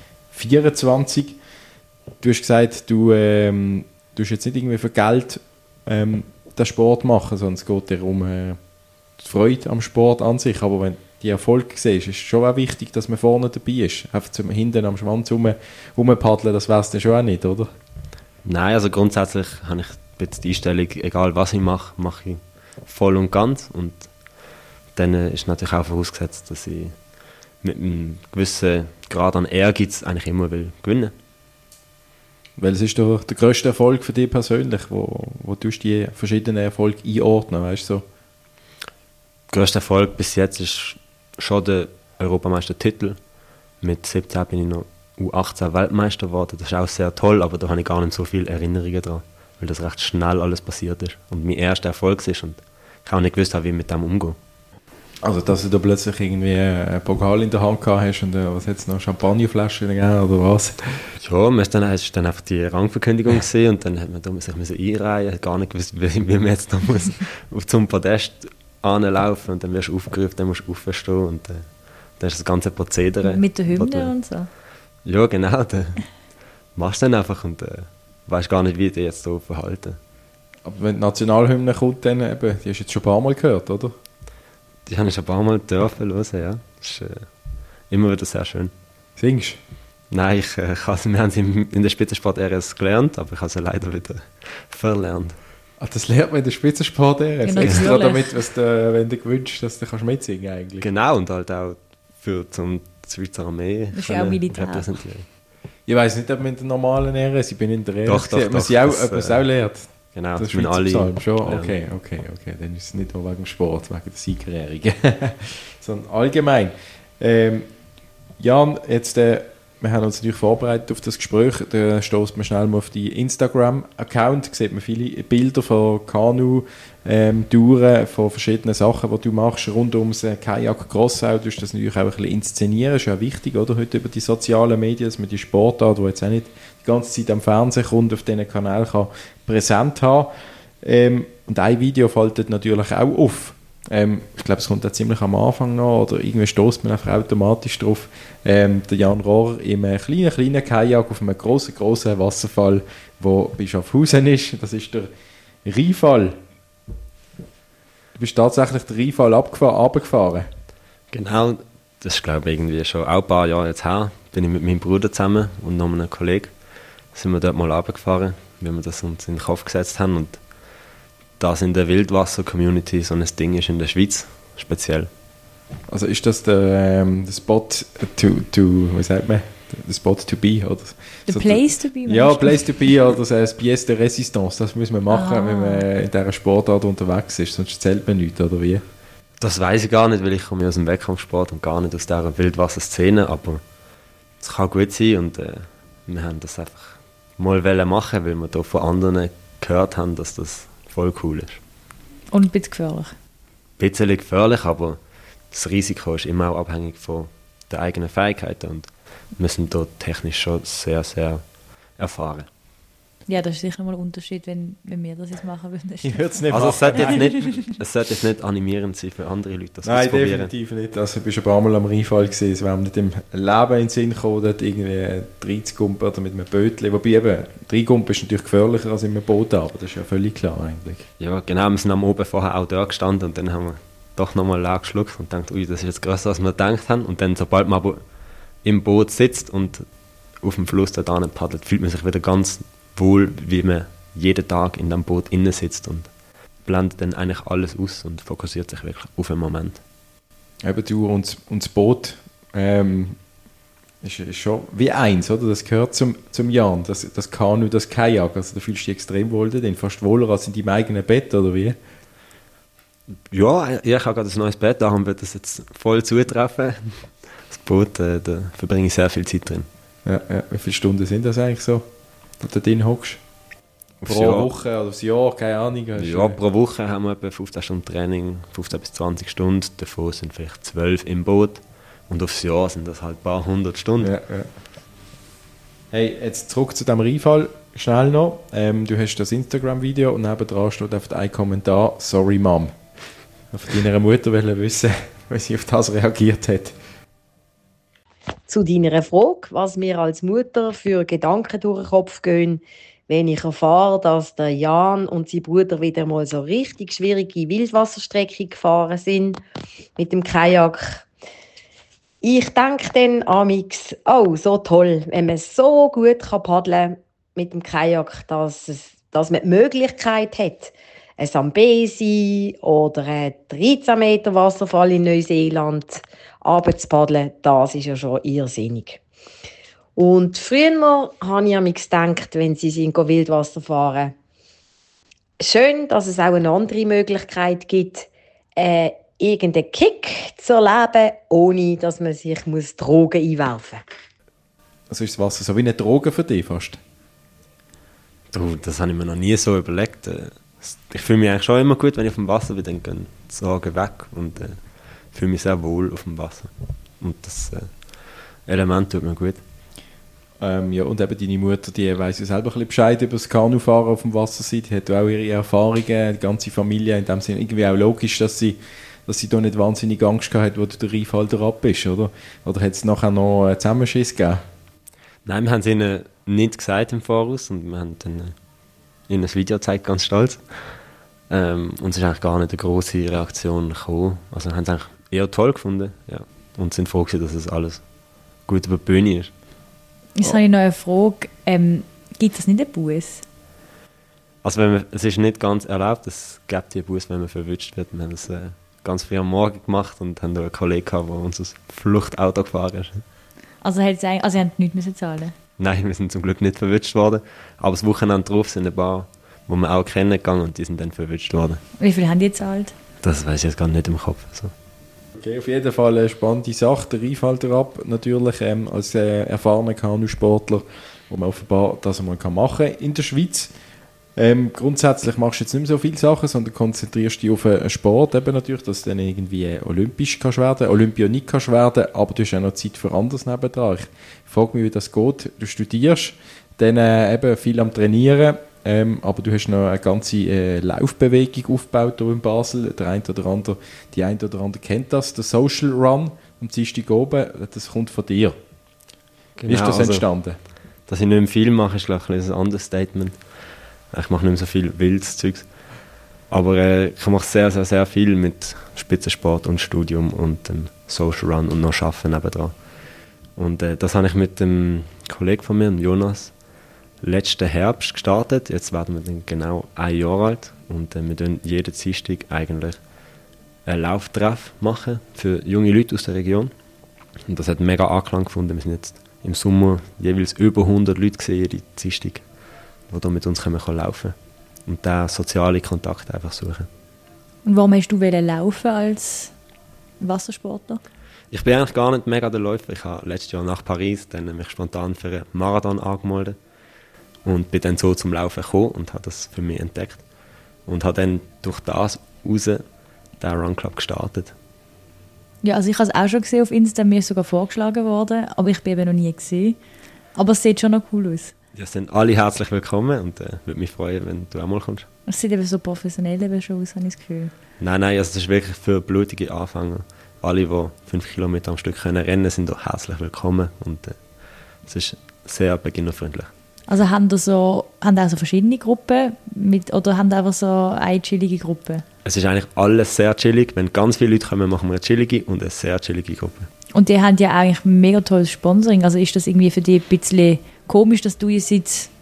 Speaker 4: 2024. Du hast gesagt, du hast jetzt nicht irgendwie für Geld den Sport machen, sondern es geht darum, die Freude am Sport an sich. Aber wenn die Erfolge siehst, ist es schon auch wichtig, dass man vorne dabei ist. Einfach zum hinten am Schwanz rumpaddeln, das wär's dann schon auch nicht, oder?
Speaker 1: Nein, also grundsätzlich habe ich die Einstellung, egal was ich mache, mache ich voll und ganz. Und dann ist natürlich auch vorausgesetzt, dass ich mit einem gewissen Grad an Ehrgeiz eigentlich immer will gewinnen.
Speaker 4: Weil es ist doch der grösste Erfolg für dich persönlich, wo du die verschiedenen Erfolge einordnen, weißt du? So.
Speaker 1: Der grösste Erfolg bis jetzt ist schon der Europameistertitel. Mit 17 bin ich noch U18 Weltmeister geworden. Das ist auch sehr toll, aber da habe ich gar nicht so viele Erinnerungen dran, weil das recht schnell alles passiert ist und mein erster Erfolg ist und ich auch nicht gewusst habe, wie ich mit dem umgehe.
Speaker 4: Also, dass du da plötzlich irgendwie einen Pokal in der Hand gehabt hast und was jetzt noch Champagnerflaschen gegeben oder was?
Speaker 1: Ja, es war dann einfach die Rangverkündigung gesehen und dann hat man da sich einreihen, hat gar nicht gewusst, wie man jetzt da muss zum Podest anlaufen und dann wirst du aufgerufen, dann musst du aufstehen und dann ist das ganze Prozedere.
Speaker 2: Mit der Hymne und so?
Speaker 1: Ja, genau. Dann machst du dann einfach und weißt gar nicht, wie du jetzt hier verhalten.
Speaker 4: Aber wenn die Nationalhymne kommt, dann eben, die hast du jetzt schon ein paar Mal gehört, oder?
Speaker 1: Die habe ich schon ein paar Mal hören, ja. Das ist immer wieder sehr schön.
Speaker 4: Singst du?
Speaker 1: Nein, wir haben sie in der Spitzensport-RS gelernt, aber ich habe sie leider wieder verlernt.
Speaker 4: Ach, das lernt man in der Spitzensport-RS?
Speaker 2: Genau,
Speaker 4: extra
Speaker 2: natürlich.
Speaker 4: damit, wenn du gewünscht dass du mitsingen eigentlich.
Speaker 1: Genau, und halt auch zum die Schweizer Armee
Speaker 2: Das ist ja auch Militär.
Speaker 1: repräsentieren.
Speaker 4: Ich weiss nicht, ob man in der normalen RS, ich bin in der RS,
Speaker 1: Doch,
Speaker 4: ob man sie auch, ob man es auch lernt.
Speaker 1: Genau,
Speaker 4: Das
Speaker 1: müssen alle
Speaker 4: Psalm schon?
Speaker 1: lernen.
Speaker 4: Okay. Dann ist es nicht nur wegen dem Sport, wegen der Siegerehrung, sondern allgemein. Jan, jetzt, wir haben uns natürlich vorbereitet auf das Gespräch. Da stößt man schnell mal auf die Instagram-Account. Da sieht man viele Bilder von Kanu-Touren, von verschiedenen Sachen, die du machst rund ums Kajak-Cross. Du musst das natürlich auch ein bisschen inszenieren. Das ist ja wichtig, oder? Heute über die sozialen Medien, dass man die Sportart, die jetzt auch nicht die ganze Zeit am Fernsehen kommt, auf diesen Kanal kann präsent haben. Und ein Video fällt dort natürlich auch auf. Ich glaube, es kommt auch ziemlich am Anfang noch, oder irgendwie stößt man einfach automatisch drauf. Der Jan Rohr im kleinen Kajak auf einem grossen Wasserfall, wo bei Schaffhausen ist. Das ist der Rheinfall. Du bist tatsächlich den Rheinfall runtergefahren.
Speaker 1: Genau, das ist glaube ich irgendwie schon auch ein paar Jahre jetzt her. Bin ich mit meinem Bruder zusammen und noch einem Kollegen sind wir dort mal runtergefahren, wie wir das uns in den Kopf gesetzt haben. Und das in der Wildwasser-Community so ein Ding ist in der Schweiz speziell.
Speaker 4: Also ist das der Spot wie sagt man? Der Spot to be, oder?
Speaker 2: The
Speaker 4: so
Speaker 2: place to be?
Speaker 4: Ja, place to be, oder das Pièce de Résistance. Das muss man machen, wenn man in dieser Sportart unterwegs ist, sonst zählt man nicht, oder wie?
Speaker 1: Das weiß ich gar nicht, weil ich komme aus dem Wettkampfsport und gar nicht aus dieser Wildwasser-Szene, aber es kann gut sein und wir haben das einfach mal machen, weil wir da von anderen gehört haben, dass das voll cool ist.
Speaker 2: Und ein bisschen gefährlich.
Speaker 1: Ein bisschen gefährlich, aber das Risiko ist immer auch abhängig von den eigenen Fähigkeiten und wir sind dort technisch schon sehr, sehr erfahren.
Speaker 2: Ja, das ist sicher mal ein Unterschied, wenn wir das jetzt machen würden.
Speaker 4: Ich würde es nicht
Speaker 1: Also
Speaker 4: machen.
Speaker 1: es sollte jetzt nicht animierend sein für andere Leute, das
Speaker 4: Nein,
Speaker 1: zu probieren.
Speaker 4: definitiv nicht. Also, ich war schon ein paar Mal am Rheinfall gewesen. Es wäre mir nicht im Leben in den Sinn gekommen, dort irgendwie reinzugumpen oder mit einem Bötchen. Wobei eben, reingumpen ist natürlich gefährlicher als in einem Boot, aber das ist ja völlig klar eigentlich.
Speaker 1: Ja, genau, wir sind am Oben vorher auch da gestanden und dann haben wir doch nochmal leer geschluckt und gedacht, ui, das ist jetzt grösser, als wir gedacht haben. Und dann, sobald man aber im Boot sitzt und auf dem Fluss da drinnen paddelt, fühlt man sich wieder ganz wohl, wie man jeden Tag in dem Boot innen sitzt und blendet dann eigentlich alles aus und fokussiert sich wirklich auf den Moment.
Speaker 4: Eben du und das Boot ist schon wie eins, oder? Das gehört zum Jan, das Kanu, das Kajak. Also da fühlst du dich extrem wohl drin, fast wohler als in deinem eigenen Bett, oder wie?
Speaker 1: Ja, ich habe gerade ein neues Bett, darum wird das jetzt voll zutreffen. Das Boot, da verbringe ich sehr viel Zeit drin.
Speaker 4: Ja. Wie viele Stunden sind das eigentlich so, wo du drin hockst? Pro Woche oder aufs Jahr, keine Ahnung.
Speaker 1: Ja, pro Woche haben wir etwa 15 Stunden Training, 15 bis 20 Stunden. Davon sind vielleicht 12 im Boot. Und aufs Jahr sind das halt ein paar 100 Stunden.
Speaker 4: Ja. Hey, jetzt zurück zu diesem Rheinfall. Schnell noch. Du hast das Instagram-Video und nebendran steht einfach ein Kommentar: «Sorry, Mom.» Von deiner Mutter wollte wissen, wie sie auf das reagiert hat.
Speaker 6: Zu deiner Frage, was mir als Mutter für Gedanken durch den Kopf gehen, wenn ich erfahre, dass der Jan und sein Bruder wieder mal so richtig schwierige Wildwasserstrecke gefahren sind mit dem Kajak. Ich denke dann amix, oh, so toll, wenn man so gut paddeln kann mit dem Kajak, dass man die Möglichkeit hat, ein Zambesi oder einen 13 Meter Wasserfall in Neuseeland runterzupaddeln, das ist ja schon irrsinnig. Und früher habe ich mir gedacht, wenn sie Wildwasser fahren, schön, dass es auch eine andere Möglichkeit gibt, irgendeinen Kick zu erleben, ohne dass man sich Drogen einwerfen muss.
Speaker 4: Also ist das Wasser so wie eine Droge für dich fast?
Speaker 1: Das habe ich mir noch nie so überlegt. Ich fühle mich eigentlich schon immer gut, wenn ich auf dem Wasser bin, dann gehen die Sorgen weg und fühle mich sehr wohl auf dem Wasser. Und das Element tut mir gut.
Speaker 4: Ja, und eben deine Mutter, die weiss ja selber ein bisschen Bescheid über das Kanufahren auf dem Wasser. Die hat auch ihre Erfahrungen, die ganze Familie. In dem Sinne irgendwie auch logisch, dass sie da nicht wahnsinnig Angst gehabt hat, wo du der Reifhalter ab bist, oder? Oder hat es nachher noch einen Zusammenschiss gegeben?
Speaker 1: Nein, wir haben es ihnen nicht gesagt im Voraus und wir haben dann ihnen ein Video gezeigt, ganz stolz. Und es ist eigentlich gar nicht eine grosse Reaktion gekommen. Also haben es eigentlich eher toll gefunden, ja. Und sind froh gewesen, dass es alles gut über die Bühne ist.
Speaker 2: Jetzt habe ich noch eine Frage. Gibt es nicht einen Buß?
Speaker 1: Also es ist nicht ganz erlaubt, es gibt die Buß, wenn man verwünscht wird. Wir haben das ganz früh am Morgen gemacht und haben da einen Kollegen gehabt, der uns das Fluchtauto gefahren ist.
Speaker 2: Also ihr habt nichts müssen zahlen?
Speaker 1: Nein, wir sind zum Glück nicht verwünscht worden. Aber das Wochenende drauf sind ein paar, die wir auch kennen, gegangen und die sind dann verwünscht worden.
Speaker 2: Wie viel haben die gezahlt?
Speaker 1: Das weiß ich jetzt gar nicht im Kopf. So.
Speaker 4: Okay, auf jeden Fall eine spannende Sache. Der Reifhalter ab, natürlich als erfahrener Kanusportler, wo man offenbar das einmal machen kann in der Schweiz. Grundsätzlich machst du jetzt nicht mehr so viele Sachen, sondern konzentrierst dich auf einen Sport, eben natürlich, dass du dann irgendwie olympisch kannst werden, Olympionik kannst werden, aber du hast auch noch Zeit für anderes nebendran. Ich frage mich, wie das geht. Du studierst, dann eben viel am Trainieren, aber du hast noch eine ganze Laufbewegung aufgebaut hier in Basel. Die eine oder andere kennt das, der Social Run am Dienstag oben, das kommt von dir.
Speaker 1: Genau,
Speaker 4: Wie ist das entstanden?
Speaker 1: Dass ich nicht mehr viel mache, ist glaube ich ein Understatement. Ich mache nicht mehr so viel wildes Zeugs. Aber ich mache sehr, sehr, sehr viel mit Spitzensport und Studium und dem Social Run und noch Arbeiten nebendran. Und das habe ich mit dem Kollegen von mir, Jonas, letzten Herbst gestartet. Jetzt werden wir dann genau 1 Jahr alt. Und wir machen jeden Dienstag eigentlich einen Lauftreff machen für junge Leute aus der Region. Und das hat mega Anklang gefunden. Wir sind jetzt im Sommer jeweils über 100 Leute gesehen, jeden Dienstag, die da mit uns laufen können. Und diesen sozialen Kontakt einfach suchen.
Speaker 2: Und warum hast du laufen als Wassersportler?
Speaker 1: Ich bin eigentlich gar nicht mega der Läufer. Ich habe letztes Jahr nach Paris dann mich spontan für einen Marathon angemeldet und bin dann so zum Laufen gekommen und habe das für mich entdeckt. Und habe dann durch das raus den Run Club gestartet.
Speaker 2: Ja, also ich habe es auch schon gesehen auf Insta, mir ist sogar vorgeschlagen worden, aber ich bin eben noch nie gesehen. Aber es sieht schon noch cool aus.
Speaker 1: Ja, sind alle herzlich willkommen und würde mich freuen, wenn du auch mal kommst.
Speaker 2: Es sieht eben so professionell eben schon aus, habe ich das Gefühl.
Speaker 1: Nein, also das ist wirklich für blutige Anfänger. Alle, die 5 Kilometer am Stück können rennen, sind auch herzlich willkommen und es ist sehr beginnerfreundlich.
Speaker 2: Also haben auch so verschiedene Gruppen oder haben einfach so eine chillige Gruppe?
Speaker 1: Es ist eigentlich alles sehr chillig. Wenn ganz viele Leute kommen, machen wir eine chillige und eine sehr chillige Gruppe.
Speaker 2: Und die haben ja eigentlich mega tolles Sponsoring. Also ist das irgendwie für dich ein bisschen komisch, dass du jetzt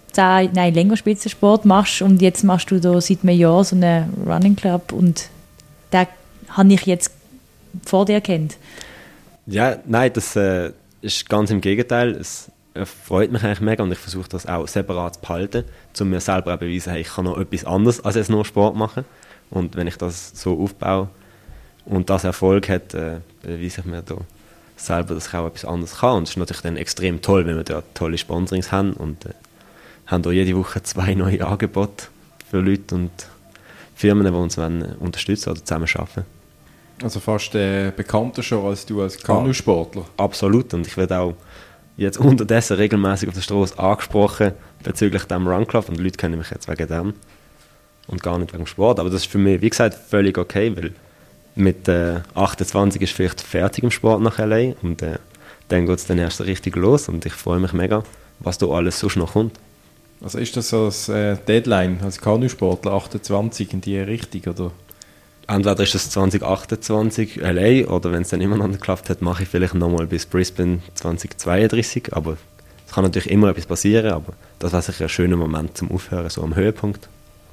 Speaker 2: länger Spitzensport machst und jetzt machst du da seit einem Jahr so einen Running Club und den habe ich jetzt vor dir kennt?
Speaker 1: Ja, nein, das ist ganz im Gegenteil. Es freut mich eigentlich mega und ich versuche das auch separat zu behalten, um mir selber auch beweisen, hey, ich kann noch etwas anderes als jetzt nur Sport machen. Und wenn ich das so aufbaue und das Erfolg hat, beweise ich mir da selber, dass ich auch etwas anderes kann. Und es ist natürlich dann extrem toll, wenn wir da tolle Sponsorings haben und haben da jede Woche 2 neue Angebote für Leute und Firmen, die uns unterstützen oder zusammen arbeiten.
Speaker 4: Also fast bekannter schon als du als Kanusportler.
Speaker 1: Absolut. Und ich werde auch jetzt unterdessen regelmäßig auf der Straße angesprochen bezüglich dem Run Club. Und die Leute kennen mich jetzt wegen dem und gar nicht wegen dem Sport. Aber das ist für mich, wie gesagt, völlig okay, weil mit 28 ist vielleicht fertig im Sport nach LA und dann geht es dann erst richtig los und ich freue mich mega, was da alles sonst noch kommt.
Speaker 4: Also ist das so als Deadline als Kanusportler 28 in die Richtung, oder?
Speaker 1: Entweder ist es 2028 LA oder wenn es dann immer noch nicht geklappt hat, mache ich vielleicht nochmal bis Brisbane 2032, aber es kann natürlich immer etwas passieren, aber das war sicher ein schöner Moment zum Aufhören, so am Höhepunkt.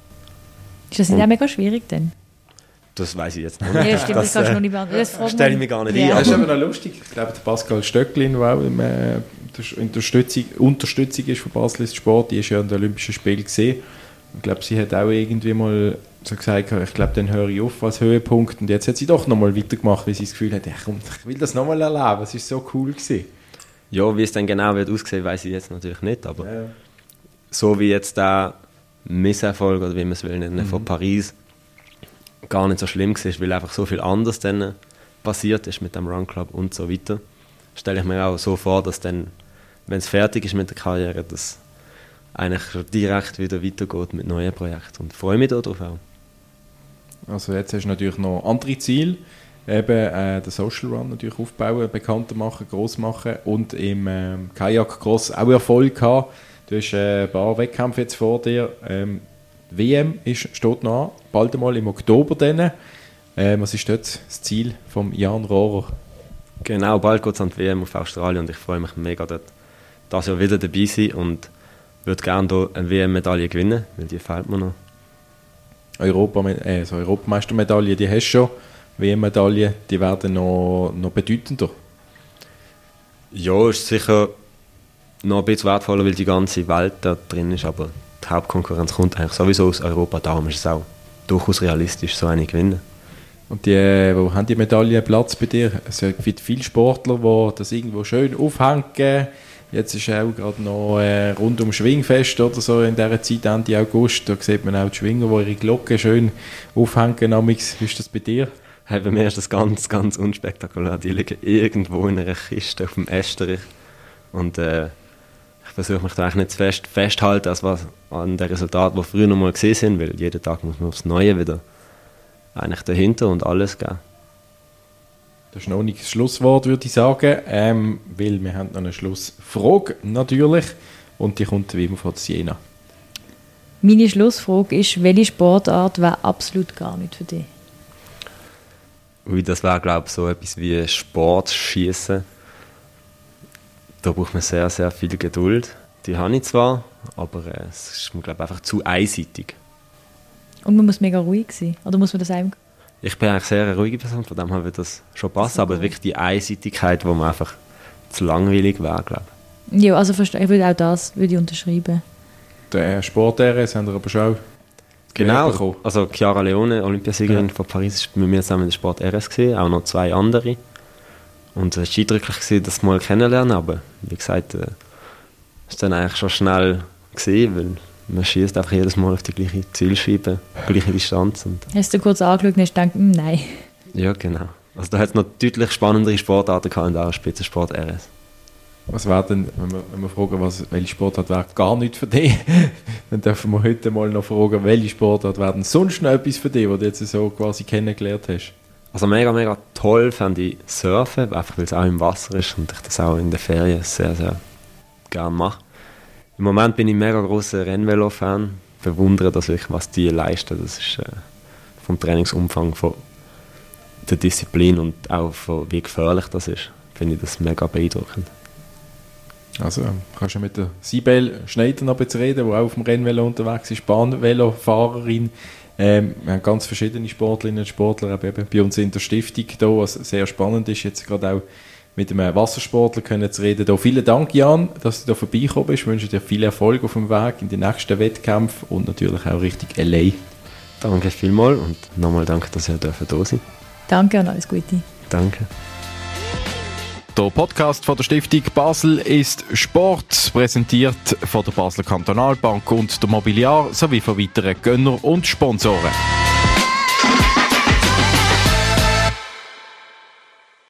Speaker 2: Ist das nicht auch mega schwierig denn?
Speaker 1: Das weiß ich jetzt noch
Speaker 2: nicht. Ja, stimmt, das kannst du noch nicht beantworten. Das
Speaker 1: stelle ich mir gar nicht ein.
Speaker 4: Das ist aber noch lustig. Ich glaube, der Pascal Stöcklin, der auch Unterstützung ist von Basel Sport, die ist ja an den Olympischen Spielen gesehen. Ich glaube, sie hat auch irgendwie mal so gesagt, ich glaube, dann höre ich auf als Höhepunkt. Und jetzt hat sie doch nochmal weitergemacht, weil sie das Gefühl hat, ich will das nochmal erleben. Es war so cool gewesen.
Speaker 1: Ja, wie es dann genau wird aussehen, weiß ich jetzt natürlich nicht, aber so wie jetzt der Misserfolg, oder wie man es will nennen, von Paris gar nicht so schlimm war, weil einfach so viel anderes dann passiert ist mit dem Run Club und so weiter, stelle ich mir auch so vor, dass dann, wenn es fertig ist mit der Karriere, dass eigentlich direkt wieder weitergeht mit neuen Projekten und freue mich darauf auch.
Speaker 4: Also jetzt hast du natürlich noch andere Ziele, eben den Social Run natürlich aufbauen, bekannter machen, gross machen und im Kajak-Cross auch Erfolg haben. Du hast ein paar Wettkämpfe jetzt vor dir. WM steht noch an, bald einmal im Oktober dann. Was ist dort das Ziel von Jan Rohrer?
Speaker 1: Genau, bald geht es an die WM auf Australien und ich freue mich mega dort, dass ich wieder dabei sein und würde gerne hier eine WM-Medaille gewinnen, weil die fehlt mir noch.
Speaker 4: Europameistermedaille, die hast du schon. WM-Medaille, die werden noch bedeutender.
Speaker 1: Ja, ist sicher noch ein bisschen wertvoller, weil die ganze Welt da drin ist, aber die Hauptkonkurrenz kommt eigentlich sowieso aus Europa, darum ist es auch durchaus realistisch, so eine gewinnen.
Speaker 4: Und wo haben die Medaillen Platz bei dir? Es gibt viele Sportler, die das irgendwo schön aufhängen. Jetzt ist auch gerade noch rund um Schwingfest oder so in dieser Zeit, Ende August. Da sieht man auch die Schwinger, die ihre Glocken schön aufhängen. Wie ist das bei dir?
Speaker 1: Hey, bei mir ist das ganz, ganz unspektakulär. Die liegen irgendwo in einer Kiste auf dem Esterich. Und ich versuche mich da eigentlich nicht zu festhalten an den Resultaten, die früher noch mal gesehen sind, weil jeden Tag muss man aufs Neue wieder eigentlich dahinter und alles geben.
Speaker 4: Das ist noch nicht das Schlusswort, würde ich sagen, weil wir haben noch eine Schlussfrage natürlich und die kommt wie immer von Siena.
Speaker 2: Meine Schlussfrage ist, welche Sportart wäre absolut gar nicht für dich?
Speaker 1: Ui, das wäre, glaube ich, so etwas wie Sportschießen. Da braucht man sehr, sehr viel Geduld. Die habe ich zwar, aber es ist mir, glaube ich, einfach zu einseitig.
Speaker 2: Und man muss mega ruhig sein, oder muss man das einem...
Speaker 1: Ich bin eigentlich sehr eine ruhige Person, von dem her wird das schon passen, aber wirklich die Einseitigkeit, wo man einfach zu langweilig wäre, glaube ich.
Speaker 2: Ja, also ich würde auch das unterschreiben.
Speaker 4: Der Sport-RS haben wir aber schon
Speaker 1: genau, also Chiara Leone, Olympiasiegerin von Paris, ist mit mir zusammen in der Sport RS gewesen, auch noch 2 andere. Und es war eindrücklich gewesen, das mal kennenlernen, aber wie gesagt, ist dann eigentlich schon schnell gesehen, weil man schießt einfach jedes Mal auf die gleiche Zielscheibe, gleiche Distanz. Und
Speaker 2: hast du kurz angeschaut und hast gedacht, nein.
Speaker 1: Ja, genau. Also da hat es noch deutlich spannendere Sportarten gehabt in der Spitzensport RS.
Speaker 4: Was wäre denn, wenn wir fragen, welche Sportart wäre gar nicht für dich, dann dürfen wir heute mal noch fragen, welche Sportart wäre denn sonst noch etwas für dich, was du jetzt so quasi kennengelernt hast?
Speaker 1: Also mega, mega toll fand ich Surfen, einfach weil es auch im Wasser ist und ich das auch in den Ferien sehr, sehr gerne mache. Im Moment bin ich ein mega grosser Rennvelo-Fan, bewundere das wirklich, was die leisten. Das ist vom Trainingsumfang, von der Disziplin und auch von wie gefährlich das ist, finde ich das mega beeindruckend.
Speaker 4: Also kannst du mit der Sibel Schneider noch reden, die auch auf dem Rennvelo unterwegs ist, Bahnvelofahrerin. Wir haben ganz verschiedene Sportlerinnen und Sportler eben bei uns in der Stiftung hier, was sehr spannend ist, jetzt gerade auch mit einem Wassersportler können zu reden. Hier. Vielen Dank, Jan, dass du hier vorbeigekommen bist. Ich wünsche dir viel Erfolg auf dem Weg in den nächsten Wettkämpfen und natürlich auch Richtung LA.
Speaker 1: Danke vielmals und nochmal danke, dass ihr da sein dürft.
Speaker 2: Danke und alles Gute.
Speaker 1: Danke.
Speaker 3: Der Podcast von der Stiftung Basel ist Sport, präsentiert von der Basler Kantonalbank und der Mobiliar sowie von weiteren Gönnern und Sponsoren.